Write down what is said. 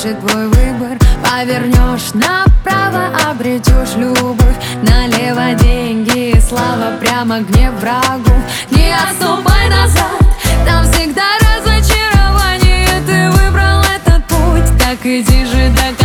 решит твой выбор. Повернешь направо, обретешь любовь. Налево деньги и слава, прямо гнев врагу. Не отступай назад, там всегда разочарование. Ты выбрал этот путь, так иди же до конца.